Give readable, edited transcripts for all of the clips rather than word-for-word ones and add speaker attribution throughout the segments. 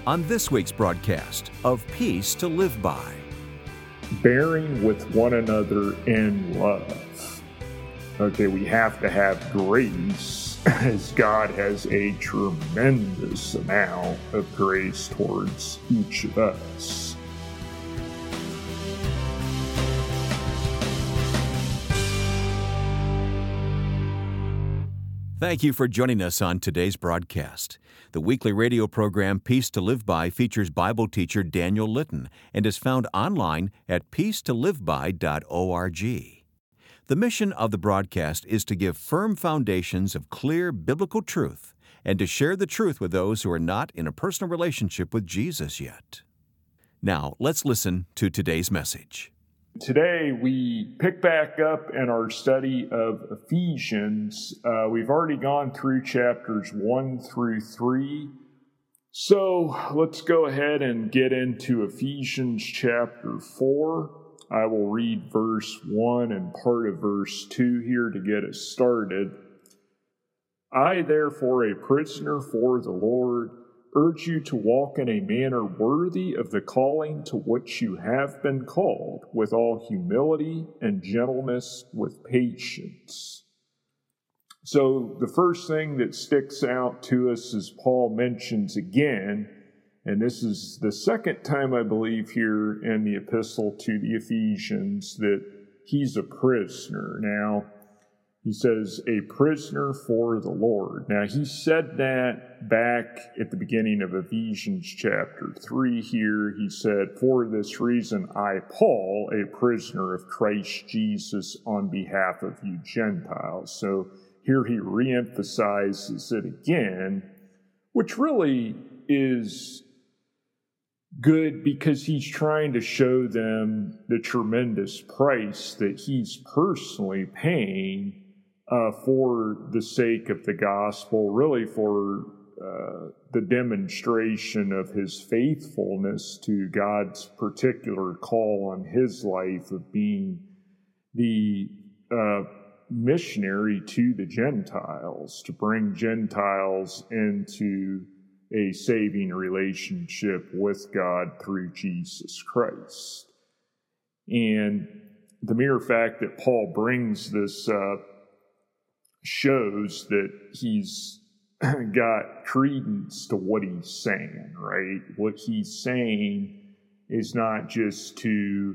Speaker 1: on this week's broadcast of Peace to Live By.
Speaker 2: Bearing with one another in love. Okay, we have to have grace, as God has a tremendous amount of grace towards each of us.
Speaker 1: Thank you for joining us on today's broadcast. The weekly radio program Peace to Live By features Bible teacher Daniel Litton and is found online at peacetoliveby.org. The mission of the broadcast is to give firm foundations of clear biblical truth and to share the truth with those who are not in a personal relationship with Jesus yet. Now, let's listen to today's message.
Speaker 2: Today, we pick back up in our study of Ephesians. We've already gone through chapters 1 through 3. So let's go ahead and get into Ephesians chapter 4. I will read verse 1 and part of verse 2 here to get us started. I, therefore, a prisoner for the Lord, urge you to walk in a manner worthy of the calling to which you have been called, with all humility and gentleness, with patience. So the first thing that sticks out to us is Paul mentions again, and this is the second time I believe here in the epistle to the Ephesians, that he's a prisoner. Now, he says, a prisoner for the Lord. Now, he said that back at the beginning of Ephesians chapter 3 here. He said, for this reason, I, Paul, a prisoner of Christ Jesus, on behalf of you Gentiles. So here he reemphasizes it again, which really is good because he's trying to show them the tremendous price that he's personally paying for the sake of the gospel, really for the demonstration of his faithfulness to God's particular call on his life of being the missionary to the Gentiles, to bring Gentiles into a saving relationship with God through Jesus Christ. And the mere fact that Paul brings this up shows that he's got credence to what he's saying, right? What he's saying is not just to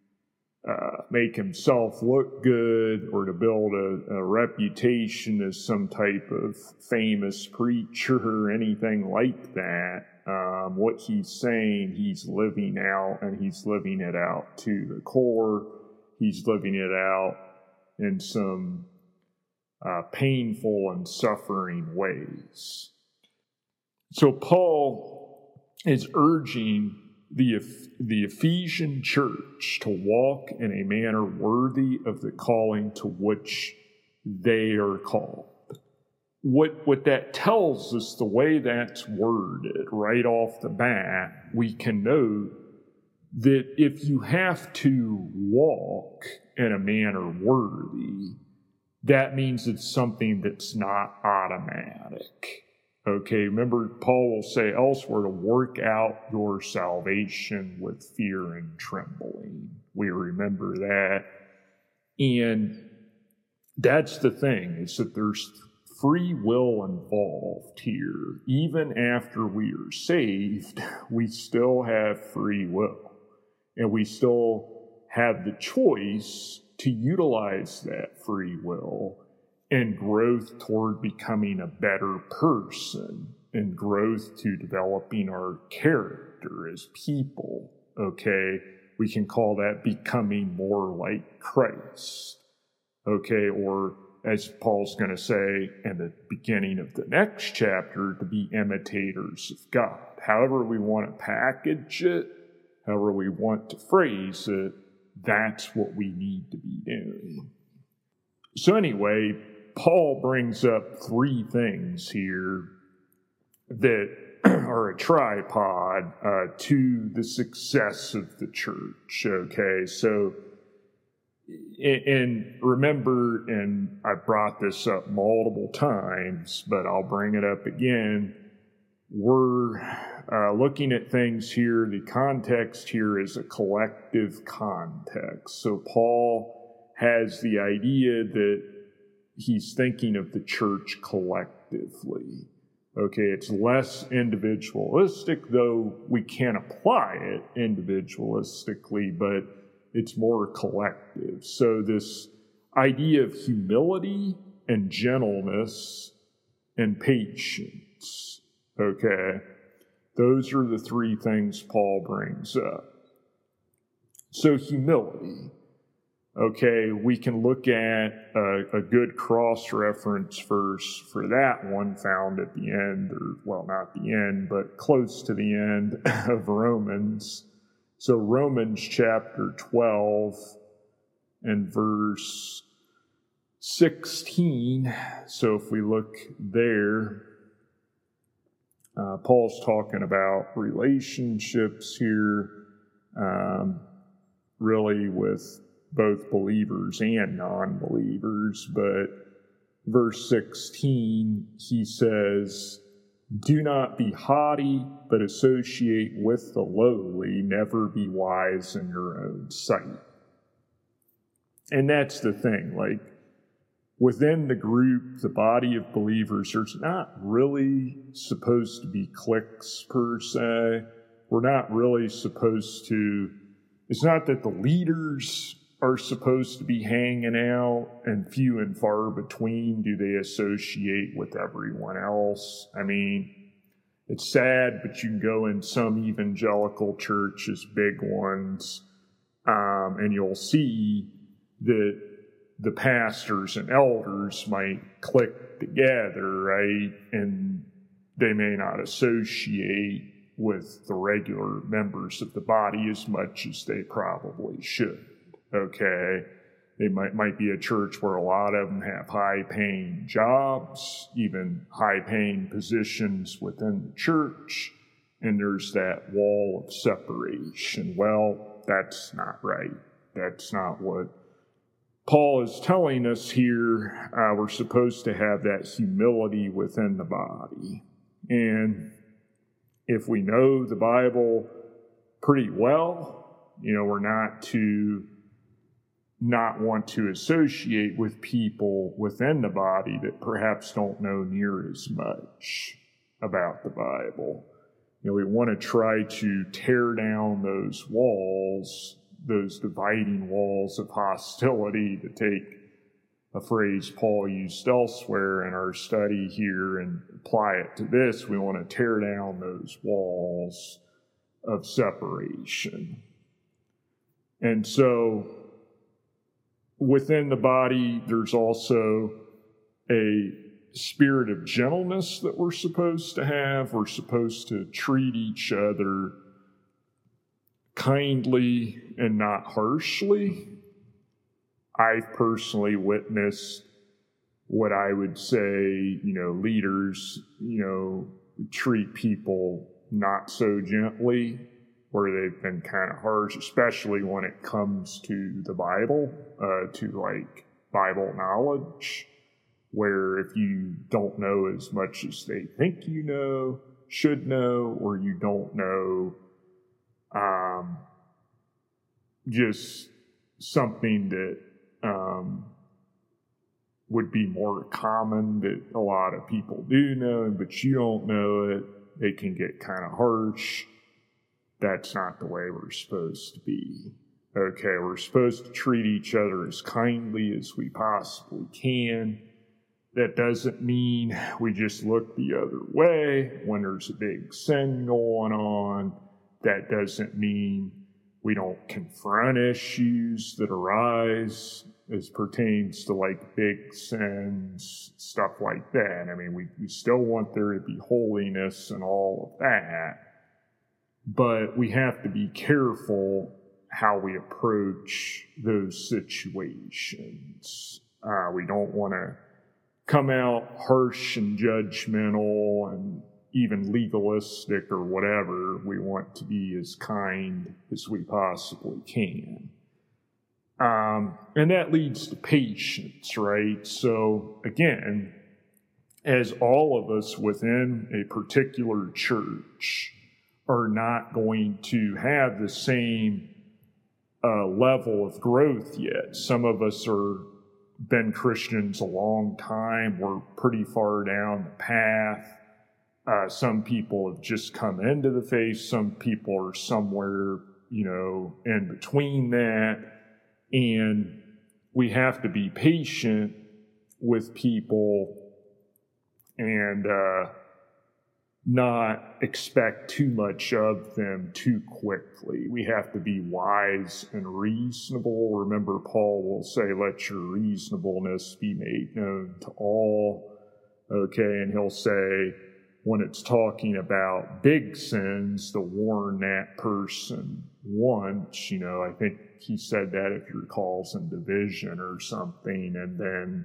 Speaker 2: make himself look good or to build a reputation as some type of famous preacher or anything like that. What he's saying, he's living out, and he's living it out to the core. He's living it out in some painful and suffering ways. So Paul is urging the Ephesian church to walk in a manner worthy of the calling to which they are called. What that tells us, the way that's worded right off the bat, we can note that if you have to walk in a manner worthy, that means it's something that's not automatic. Okay, remember Paul will say elsewhere to work out your salvation with fear and trembling. We remember that. And that's the thing, is that there's free will involved here. Even after we are saved, we still have free will. And we still have the choice to utilize that free will and growth toward becoming a better person and growth to developing our character as people, okay? We can call that becoming more like Christ, okay? Or as Paul's going to say in the beginning of the next chapter, to be imitators of God. However we want to package it, however we want to phrase it, that's what we need to be doing. So anyway, Paul brings up three things here that are a tripod to the success of the church, okay? So, and remember, and I brought this up multiple times, but I'll bring it up again, we're looking at things here. The context here is a collective context. So Paul has the idea that he's thinking of the church collectively. Okay, it's less individualistic, though we can apply it individualistically, but it's more collective. So this idea of humility and gentleness and patience, okay, those are the three things Paul brings up. So humility. Okay, we can look at a good cross-reference verse for that one found at the end, or, well, not the end, but close to the end of Romans. So Romans chapter 12 and verse 16. So if we look there, Paul's talking about relationships here, really with both believers and non-believers, but verse 16, he says, "Do not be haughty, but associate with the lowly. Never be wise in your own sight." And that's the thing, like, within the group, the body of believers, there's not really supposed to be cliques per se. We're not really supposed to, it's not that the leaders are supposed to be hanging out, and few and far between do they associate with everyone else. I mean, it's sad, but you can go in some evangelical churches, big ones, and you'll see that the pastors and elders might click together, right? And they may not associate with the regular members of the body as much as they probably should. Okay, they might be a church where a lot of them have high-paying jobs, even high-paying positions within the church, and there's that wall of separation. Well, that's not right. That's not what Paul is telling us here. We're supposed to have that humility within the body. And if we know the Bible pretty well, we're not want to associate with people within the body that perhaps don't know near as much about the Bible. We want to try to tear down those walls, those dividing walls of hostility, to take a phrase Paul used elsewhere in our study here and apply it to this. We want to tear down those walls of separation. And so within the body, there's also a spirit of gentleness that we're supposed to have. We're supposed to treat each other kindly and not harshly. I've personally witnessed what I would say, leaders, treat people not so gently, where they've been kind of harsh, especially when it comes to the Bible, to like Bible knowledge, where if you don't know as much as they think you know, should know, or you don't know just something that would be more common that a lot of people do know, but you don't know it, they can get kind of harsh. That's not the way we're supposed to be. Okay, we're supposed to treat each other as kindly as we possibly can. That doesn't mean we just look the other way when there's a big sin going on. That doesn't mean we don't confront issues that arise as pertains to like big sins, stuff like that. I mean, we still want there to be holiness and all of that. But we have to be careful how we approach those situations. We don't want to come out harsh and judgmental and even legalistic or whatever. We want to be as kind as we possibly can. And that leads to patience, right? So again, as all of us within a particular church are not going to have the same level of growth yet. Some of us are been Christians a long time. We're pretty far down the path. Some people have just come into the faith. Some people are somewhere, in between that. And we have to be patient with people and not expect too much of them too quickly. We have to be wise and reasonable. Remember, Paul will say, let your reasonableness be made known to all. Okay, and he'll say, when it's talking about big sins, to warn that person once. I think he said that, if you recall, in division or something, and then,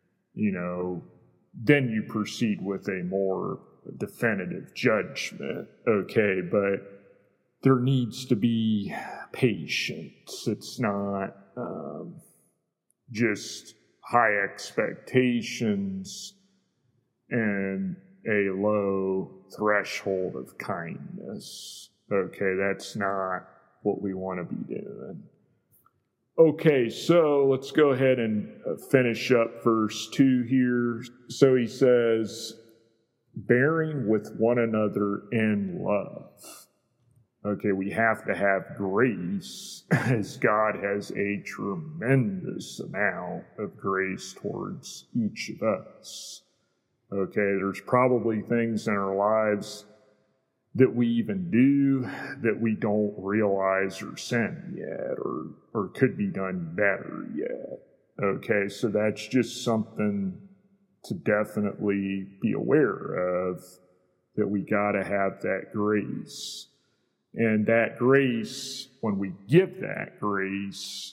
Speaker 2: then you proceed with a more definitive judgment. Okay, but there needs to be patience. It's not just high expectations and a low threshold of kindness. Okay, that's not what we want to be doing. Okay, so let's go ahead and finish up verse 2 here. So he says, bearing with one another in love. Okay, we have to have grace, as God has a tremendous amount of grace towards each of us. Okay, there's probably things in our lives that we even do that we don't realize are sin yet, or could be done better yet. Okay, so that's just something to definitely be aware of, that we got to have that grace. And that grace, when we give that grace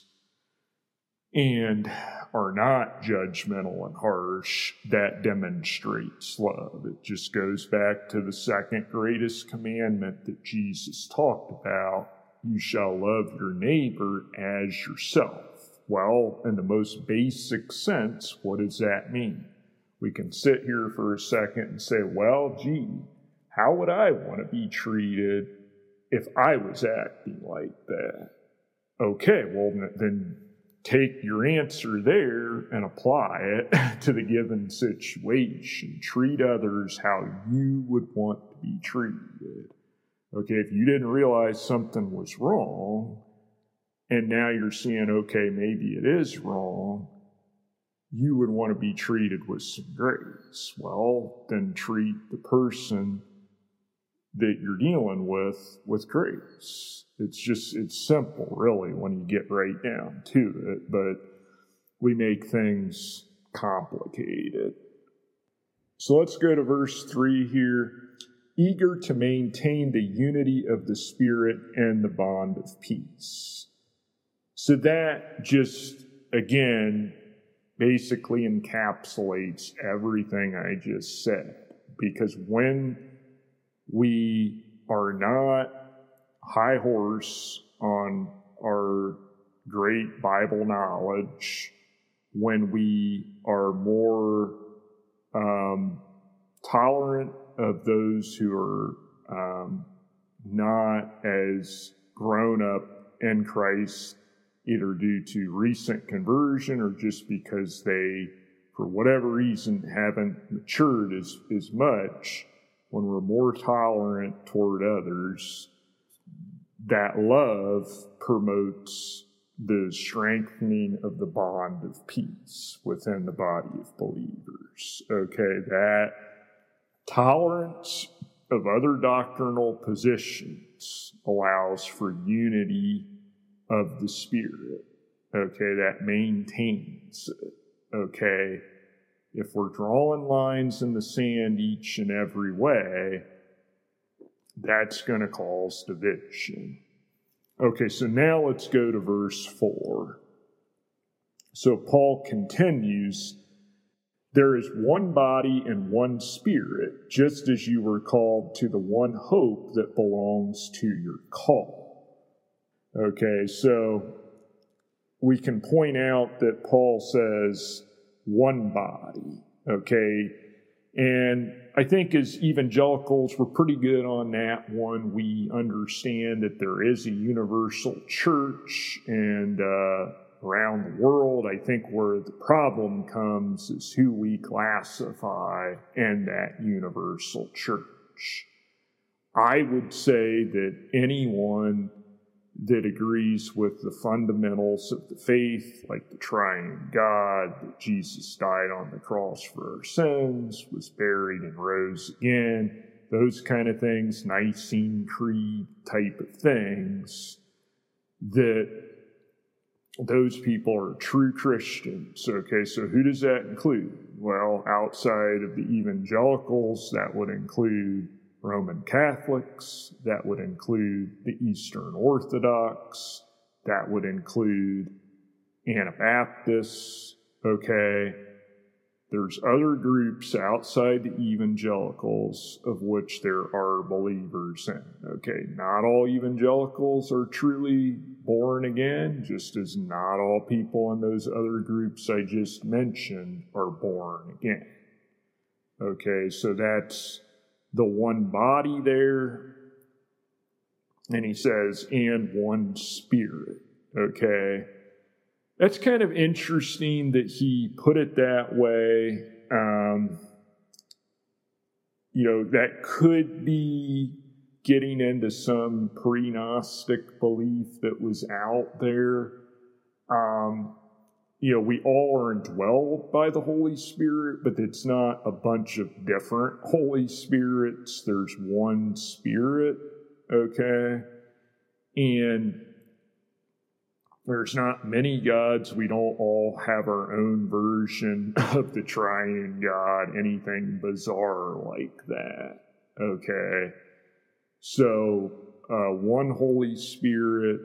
Speaker 2: and are not judgmental and harsh, that demonstrates love. It just goes back to the second greatest commandment that Jesus talked about. You shall love your neighbor as yourself. Well, in the most basic sense, what does that mean? We can sit here for a second and say, well, gee, how would I want to be treated if I was acting like that? Okay, well, then take your answer there and apply it to the given situation. Treat others how you would want to be treated. Okay, if you didn't realize something was wrong, and now you're seeing, okay, maybe it is wrong, you would want to be treated with some grace. Well, then treat the person that you're dealing with grace. It's simple, really, when you get right down to it, but we make things complicated. So let's go to verse 3 here. Eager to maintain the unity of the Spirit and the bond of peace. So that just, again, basically encapsulates everything I just said. Because when we are not high horse on our great Bible knowledge, when we are more tolerant of those who are not as grown up in Christ, either due to recent conversion or just because they, for whatever reason, haven't matured as much, when we're more tolerant toward others, that love promotes the strengthening of the bond of peace within the body of believers. Okay, that tolerance of other doctrinal positions allows for unity of the Spirit. Okay, that maintains it. Okay, if we're drawing lines in the sand each and every way, that's going to cause division. Okay, so now let's go to verse 4. So Paul continues, there is one body and one Spirit, just as you were called to the one hope that belongs to your call. Okay, so we can point out that Paul says one body. Okay, And I think as evangelicals, we're pretty good on that one. We understand that there is a universal church, and around the world, I think where the problem comes is who we classify in that universal church. I would say that anyone that agrees with the fundamentals of the faith, like the triune God, that Jesus died on the cross for our sins, was buried and rose again, those kind of things, Nicene Creed type of things, that those people are true Christians. Okay, so who does that include? Well, outside of the evangelicals, that would include Roman Catholics, that would include the Eastern Orthodox, that would include Anabaptists, okay? There's other groups outside the evangelicals of which there are believers in, okay? Not all evangelicals are truly born again, just as not all people in those other groups I just mentioned are born again. Okay, so that's the one body there, and he says, and one Spirit, okay? That's kind of interesting that he put it that way. That could be getting into some pre-Gnostic belief that was out there. We all are indwelled by the Holy Spirit, but it's not a bunch of different Holy Spirits. There's one Spirit, okay? And there's not many gods. We don't all have our own version of the triune God, anything bizarre like that, okay? So, one Holy Spirit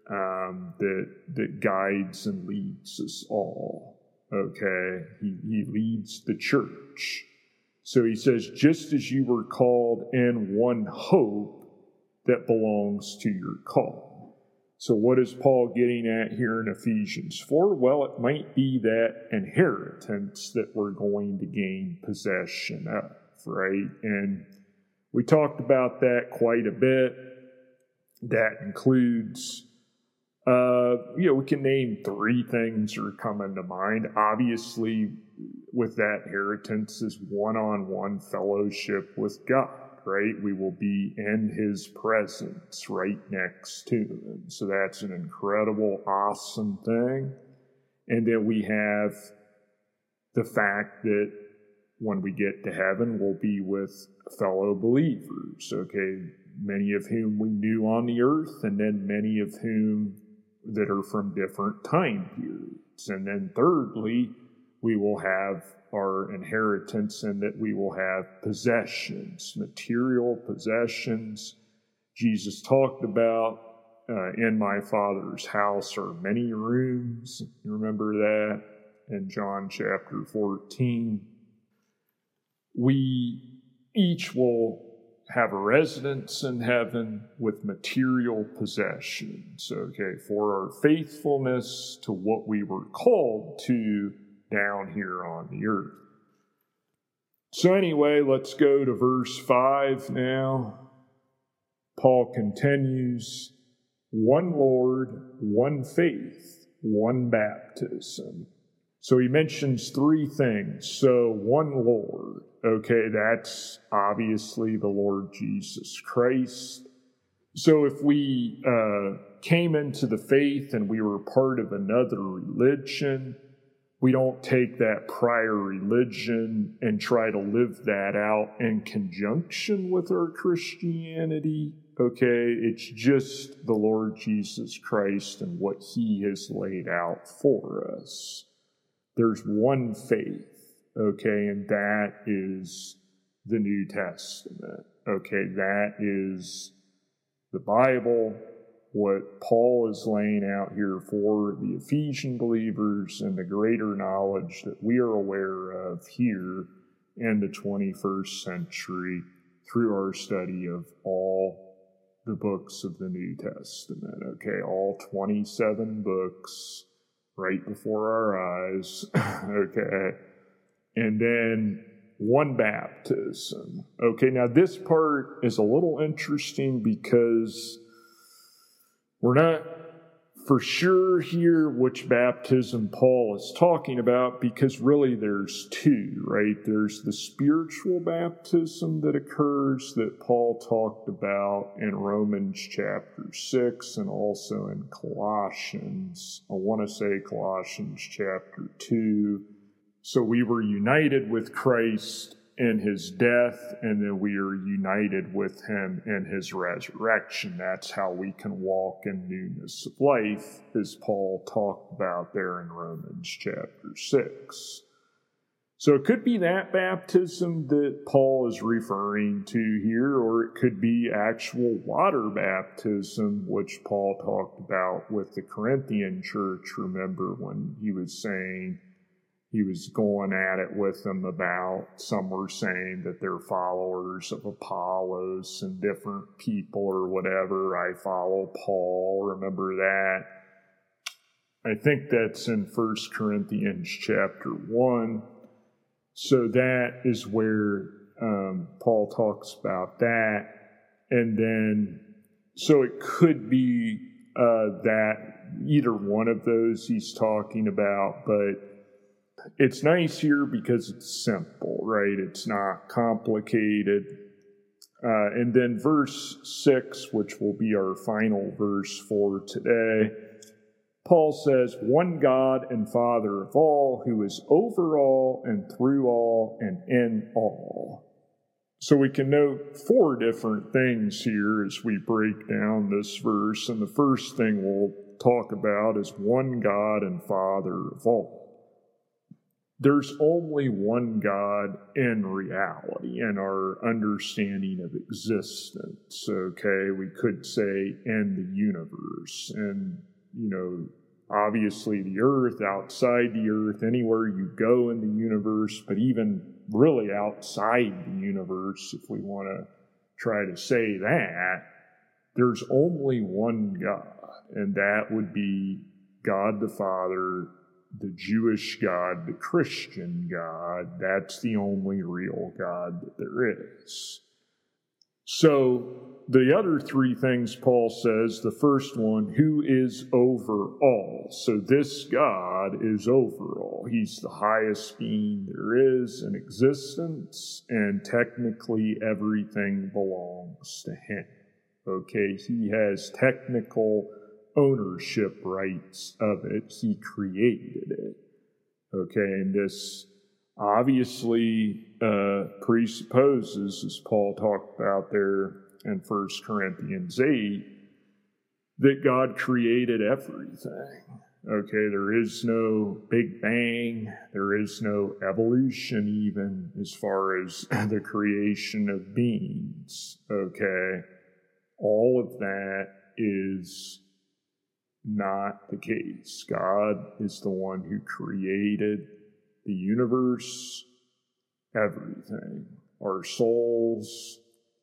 Speaker 2: that guides and leads us all, okay? He leads the church. So he says, just as you were called in one hope that belongs to your call. So what is Paul getting at here in Ephesians 4? Well, it might be that inheritance that we're going to gain possession of, right? And we talked about that quite a bit. That includes, we can name three things that are coming to mind. Obviously, with that inheritance is one-on-one fellowship with God, right? We will be in His presence right next to Him. So that's an incredible, awesome thing. And then we have the fact that when we get to heaven, we'll be with fellow believers, okay? Many of whom we knew on the earth, and then many of whom that are from different time periods. And then thirdly, we will have our inheritance in that we will have possessions, material possessions. Jesus talked about, in my Father's house are many rooms. You remember that in John chapter 14. We each will have a residence in heaven with material possessions, okay, for our faithfulness to what we were called to down here on the earth. So anyway, let's go to verse 5 now. Paul continues, one Lord, one faith, one baptism. So he mentions three things. So one Lord, okay, that's obviously the Lord Jesus Christ. So if we came into the faith and we were part of another religion, we don't take that prior religion and try to live that out in conjunction with our Christianity, okay? It's just the Lord Jesus Christ and what He has laid out for us. There's one faith, okay, and that is the New Testament, okay? That is the Bible, what Paul is laying out here for the Ephesian believers and the greater knowledge that we are aware of here in the 21st century through our study of all the books of the New Testament, okay? All 27 books right before our eyes, okay? And then one baptism. Okay, now this part is a little interesting because we're not for sure here which baptism Paul is talking about, because really there's two, right? There's the spiritual baptism that occurs that Paul talked about in Romans chapter 6 and also in Colossians. I want to say Colossians chapter 2. So we were united with Christ in his death, and then we are united with him in his resurrection. That's how we can walk in newness of life, as Paul talked about there in Romans chapter 6. So it could be that baptism that Paul is referring to here, or it could be actual water baptism, which Paul talked about with the Corinthian church. Remember when he was saying, he was going at it with them about, some were saying that they're followers of Apollos and different people or whatever. I follow Paul. Remember that? I think that's in 1 Corinthians chapter 1. So that is where Paul talks about that. And then, so it could be that either one of those he's talking about, but it's nice here because it's simple, right? It's not complicated. And then verse 6, which will be our final verse for today, Paul says, one God and Father of all, who is over all and through all and in all. So we can note 4 different things here as we break down this verse. And the first thing we'll talk about is one God and Father of all. There's only one God in reality, in our understanding of existence, okay? We could say in the universe. And, obviously the earth, outside the earth, anywhere you go in the universe, but even really outside the universe, if we want to try to say that, there's only one God, and that would be God the Father, the Jewish God, the Christian God. That's the only real God that there is. So the other 3 things Paul says, the first one, who is over all. So this God is over all. He's the highest being there is in existence, and technically everything belongs to him. Okay, he has technical ownership rights of it. He created it. Okay, and this obviously presupposes, as Paul talked about there in 1 Corinthians 8, that God created everything. Okay, there is no Big Bang. There is no evolution even as far as the creation of beings. Okay, all of that is not the case. God is the one who created the universe, everything, our souls,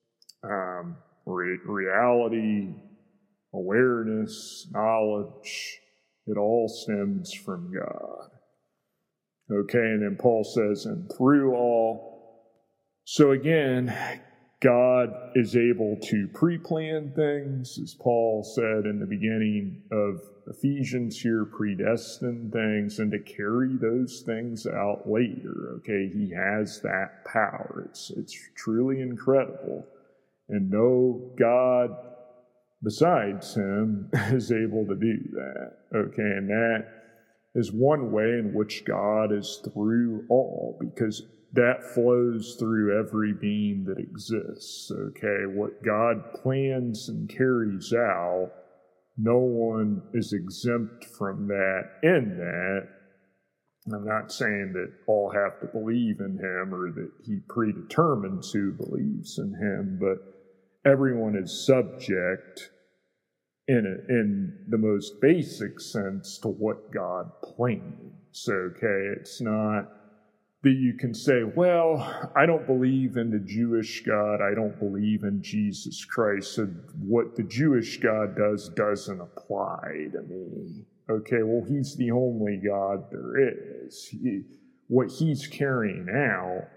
Speaker 2: reality, awareness, knowledge. It all stems from God. Okay, and then Paul says, and through all. So again, God is able to pre-plan things, as Paul said in the beginning of Ephesians here, predestined things, and to carry those things out later. Okay, he has that power. It's truly incredible. And no God besides him is able to do that. Okay, and that is one way in which God is through all, because that flows through every being that exists. Okay, what God plans and carries out, no one is exempt from that in that. I'm not saying that all have to believe in him or that he predetermines who believes in him, but everyone is subject in the most basic sense to what God plans. Okay, it's not that you can say, well, I don't believe in the Jewish God, I don't believe in Jesus Christ, so what the Jewish God does doesn't apply to me. Okay, well, he's the only God there is. What he's carrying out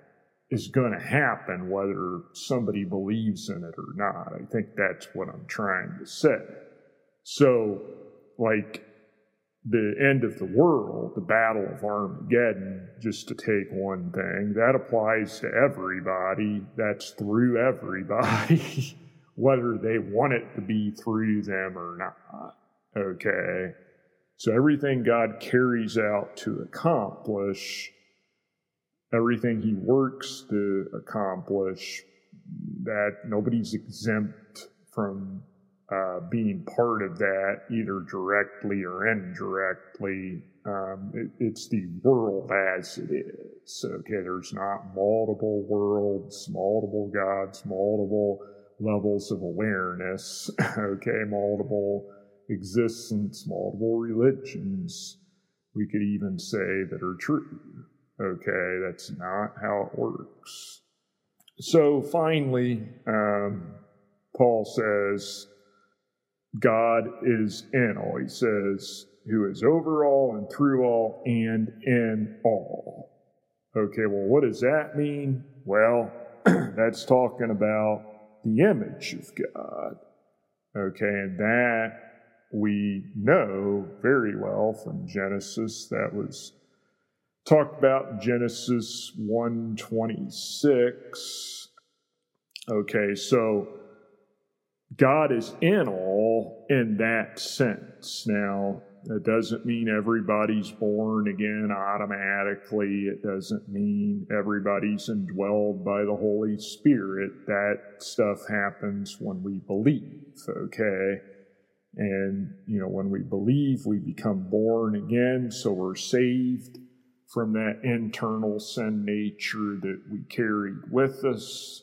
Speaker 2: is going to happen whether somebody believes in it or not. I think that's what I'm trying to say. So, like the end of the world, the Battle of Armageddon, just to take one thing, that applies to everybody. That's through everybody, whether they want it to be through them or not. Okay? So everything God carries out to accomplish, everything he works to accomplish, that nobody's exempt from being part of that, either directly or indirectly. It's the world as it is. Okay, there's not multiple worlds, multiple gods, multiple levels of awareness, okay, multiple existence, multiple religions, we could even say, that are true. Okay, that's not how it works. So finally, Paul says, God is in all. He says, who is over all and through all and in all. Okay, well, what does that mean? Well, that's talking about the image of God. Okay, and that we know very well from Genesis. That was talked about in Genesis 1:26. Okay, so God is in all in that sense. Now, that doesn't mean everybody's born again automatically. It doesn't mean everybody's indwelled by the Holy Spirit. That stuff happens when we believe, okay? And, when we believe, we become born again, so we're saved from that internal sin nature that we carried with us.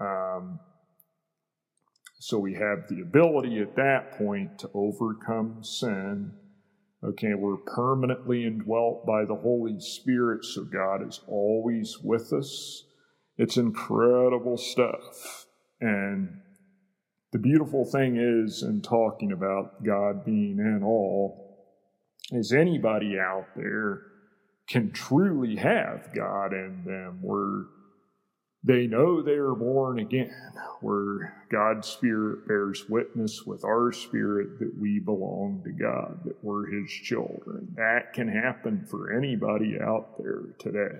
Speaker 2: So we have the ability at that point to overcome sin. Okay, we're permanently indwelt by the Holy Spirit, so God is always with us. It's incredible stuff. And the beautiful thing is, in talking about God being in all, is anybody out there can truly have God in them, where they know they are born again, where God's Spirit bears witness with our spirit that we belong to God, that we're His children. That can happen for anybody out there today.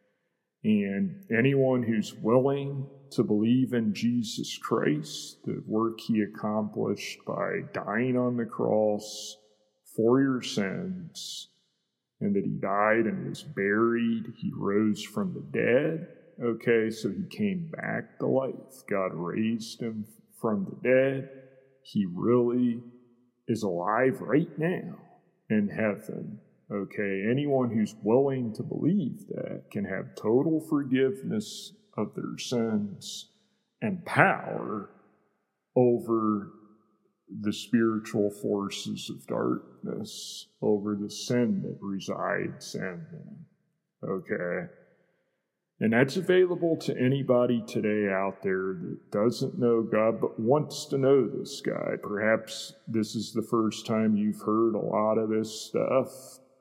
Speaker 2: And anyone who's willing to believe in Jesus Christ, the work He accomplished by dying on the cross for your sins, and that He died and was buried, He rose from the dead. Okay, so He came back to life. God raised Him from the dead. He really is alive right now in heaven. Okay, anyone who's willing to believe that can have total forgiveness of their sins and power over the spiritual forces of darkness, over the sin that resides in them. Okay? And that's available to anybody today out there that doesn't know God but wants to know this guy. Perhaps this is the first time you've heard a lot of this stuff.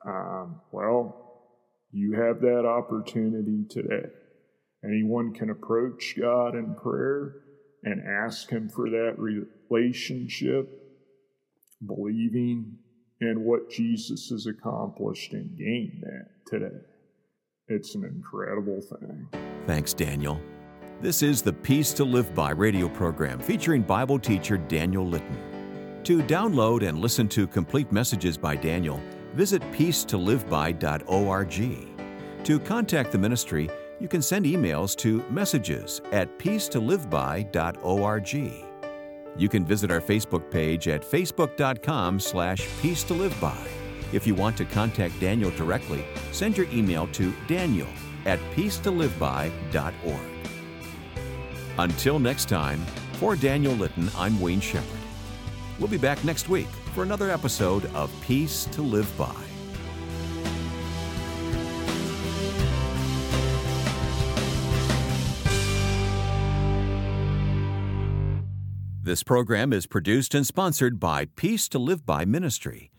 Speaker 2: Well, you have that opportunity today. Anyone can approach God in prayer and ask Him for that relationship, believing in what Jesus has accomplished, and gain that today. It's an incredible thing.
Speaker 1: Thanks, Daniel. This is the Peace to Live By radio program featuring Bible teacher Daniel Litton. To download and listen to complete messages by Daniel, visit peacetoliveby.org. To contact the ministry, you can send emails to messages@peacetoliveby.org. You can visit our Facebook page at facebook.com/peacetoliveby. If you want to contact Daniel directly, send your email to daniel@peacetoliveby.org. Until next time, for Daniel Litton, I'm Wayne Shepherd. We'll be back next week for another episode of Peace to Live By. This program is produced and sponsored by Peace to Live By Ministry,